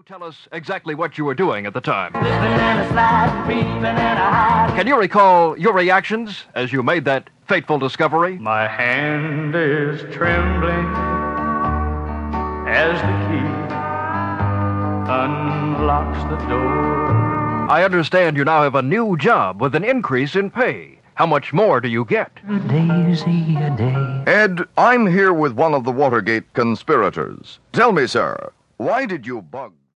Tell us exactly what you were doing at the time. Slipping and a sliding, creeping and a hiding. Can you recall your reactions as you made that fateful discovery? My hand is trembling as the key unlocks the door. I understand you now have a new job with an increase in pay. How much more do you get? Daisy a day. Ed, I'm here with one of the Watergate conspirators. Tell me, sir, why did you bug